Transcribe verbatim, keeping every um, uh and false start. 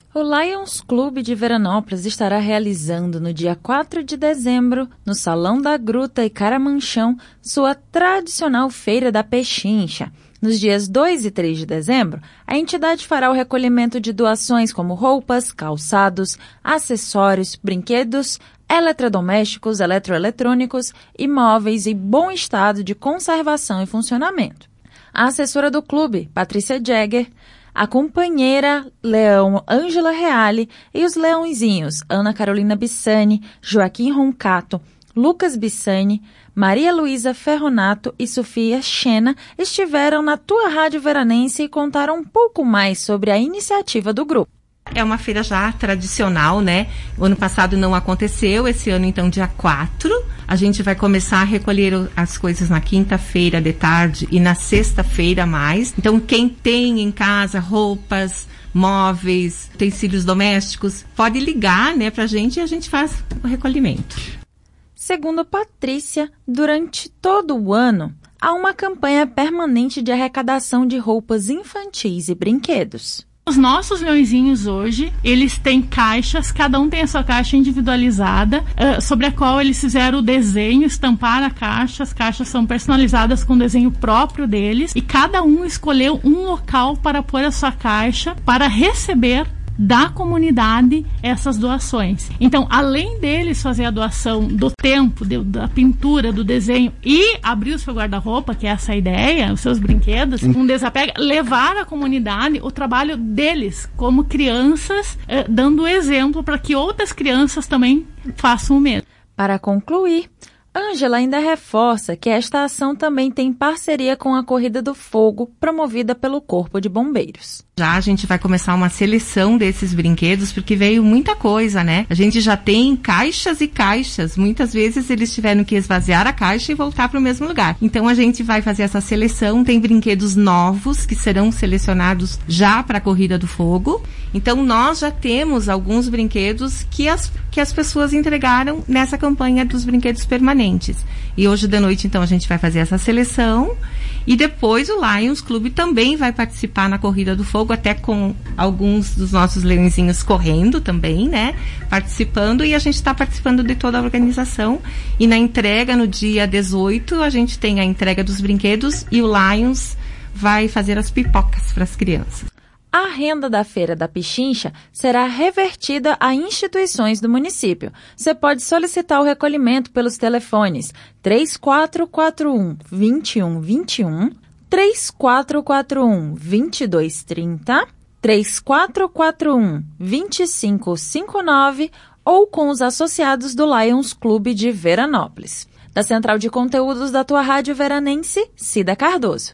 O Lions Clube de Veranópolis estará realizando no dia quatro de dezembro, no Salão da Gruta e Caramanchão, sua tradicional Feira da Pechincha. Nos dias dois e três de dezembro, a entidade fará o recolhimento de doações como roupas, calçados, acessórios, brinquedos, eletrodomésticos, eletroeletrônicos e móveis em bom estado de conservação e funcionamento. A assessora do clube, Patrícia Jäger, a companheira Leão Ângela Reale e os leãozinhos Ana Carolina Bissani, Joaquim Roncato, Lucas Bissani, Maria Luísa Ferronato e Sofia Xena estiveram na Tua Rádio Veranense e contaram um pouco mais sobre a iniciativa do grupo. É uma feira já tradicional, né? O ano passado não aconteceu, esse ano então dia quatro. A gente vai começar a recolher as coisas na quinta-feira de tarde e na sexta-feira mais. Então quem tem em casa roupas, móveis, utensílios domésticos, pode ligar, né, pra gente e a gente faz o recolhimento. Segundo Patrícia, durante todo o ano, há uma campanha permanente de arrecadação de roupas infantis e brinquedos. Os nossos leõezinhos hoje, eles têm caixas, cada um tem a sua caixa individualizada, uh, sobre a qual eles fizeram o desenho, estamparam a caixa, as caixas são personalizadas com o desenho próprio deles, e cada um escolheu um local para pôr a sua caixa, para receber da comunidade essas doações. Então, além deles fazer a doação do tempo, de, da pintura, do desenho e abrir o seu guarda-roupa, que é essa a ideia, os seus brinquedos, um desapego, levar à comunidade o trabalho deles como crianças, eh, dando exemplo para que outras crianças também façam o mesmo. Para concluir, Ângela ainda reforça que esta ação também tem parceria com a Corrida do Fogo, promovida pelo Corpo de Bombeiros. Já a gente vai começar uma seleção desses brinquedos, porque veio muita coisa, né? A gente já tem caixas e caixas. Muitas vezes eles tiveram que esvaziar a caixa e voltar para o mesmo lugar. Então a gente vai fazer essa seleção. Tem brinquedos novos que serão selecionados já para a Corrida do Fogo. Então nós já temos alguns brinquedos que as, que as pessoas entregaram nessa campanha dos brinquedos permanentes. E hoje de noite, então, a gente vai fazer essa seleção. E depois o Lions Clube também vai participar na Corrida do Fogo, até com alguns dos nossos leõezinhos correndo também, né? Participando, e a gente está participando de toda a organização. E na entrega, no dia dezoito, a gente tem a entrega dos brinquedos e o Lions vai fazer as pipocas para as crianças. A renda da Feira da Pechincha será revertida a instituições do município. Você pode solicitar o recolhimento pelos telefones três quatro quatro um, dois um dois um, três quatro quatro um, dois dois três zero, três quatro quatro um, dois cinco cinco nove ou com os associados do Lions Clube de Veranópolis. Da Central de Conteúdos da Tua Rádio Veranense, Cida Cardoso.